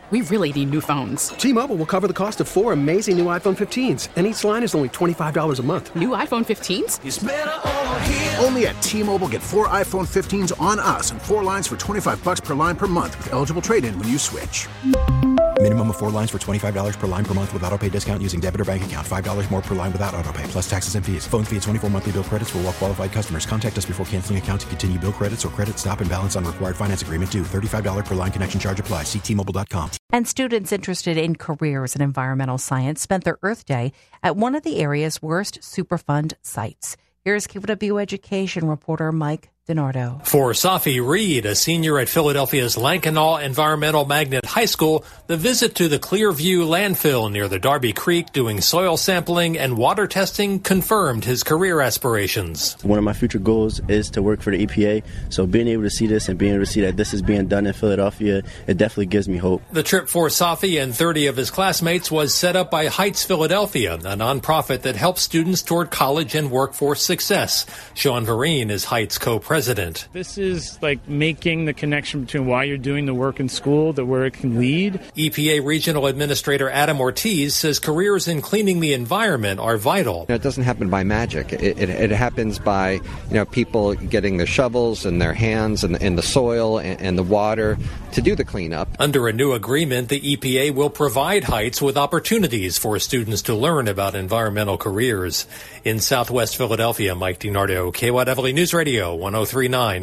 We really need new phones. T-Mobile will cover the cost of 4 amazing new iPhone 15s, and each line is only $25 a month. New iPhone 15s? It's better over here. Only at T-Mobile, get 4 iPhone 15s on us and 4 lines for $25 per line per month with eligible trade-in when you switch. Minimum of 4 lines for $25 per line per month with autopay discount using debit or bank account. $5 more per line without autopay, plus taxes and fees. Phone fee at 24 monthly bill credits for well-qualified customers. Contact us before canceling account to continue bill credits or credit stop and balance on required finance agreement due. $35 per line connection charge applies. See T-Mobile.com. And students interested in careers in environmental science spent their Earth Day at one of the area's worst Superfund sites. Here's KW Education reporter Mike DiNardo. For Safi Reed, a senior at Philadelphia's Lankenau Environmental Magnet High School, the visit to the Clearview landfill near the Darby Creek doing soil sampling and water testing confirmed his career aspirations. One of my future goals is to work for the EPA, so being able to see this and being able to see that this is being done in Philadelphia, it definitely gives me hope. The trip for Safi and 30 of his classmates was set up by Heights Philadelphia, a nonprofit that helps students toward college and workforce success. Sean Vereen is Heights co-president. This is like making the connection between why you're doing the work in school to where it can lead. EPA Regional Administrator Adam Ortiz says careers in cleaning the environment are vital. It doesn't happen by magic. It happens by people getting their shovels and their hands and the soil and the water to do the cleanup. Under a new agreement, the EPA will provide Heights with opportunities for students to learn about environmental careers. In Southwest Philadelphia, Mike DiNardo, KYW News Radio 103.9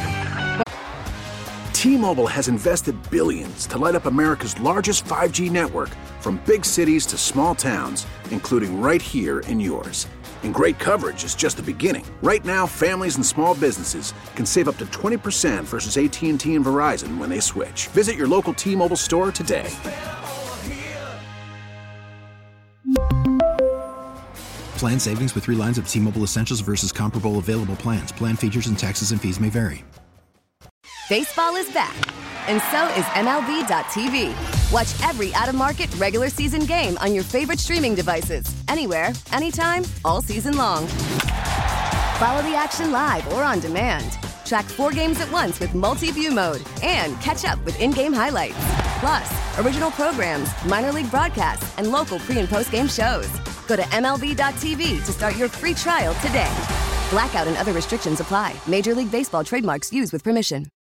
FM. T-Mobile has invested billions to light up America's largest 5G network, from big cities to small towns, including right here in yours. And great coverage is just the beginning. Right now, families and small businesses can save up to 20% versus AT&T and Verizon when they switch. Visit your local T-Mobile store today. Plan savings with 3 lines of T-Mobile Essentials versus comparable available plans. Plan features and taxes and fees may vary. Baseball is back, and so is MLB.tv. Watch every out-of-market regular season game on your favorite streaming devices, anywhere, anytime, all season long. Follow the action live or on demand. Track 4 games at once with multi-view mode and catch up with in-game highlights. Plus, original programs, minor league broadcasts, and local pre- and post-game shows. Go to MLB.tv to start your free trial today. Blackout and other restrictions apply. Major League Baseball trademarks used with permission.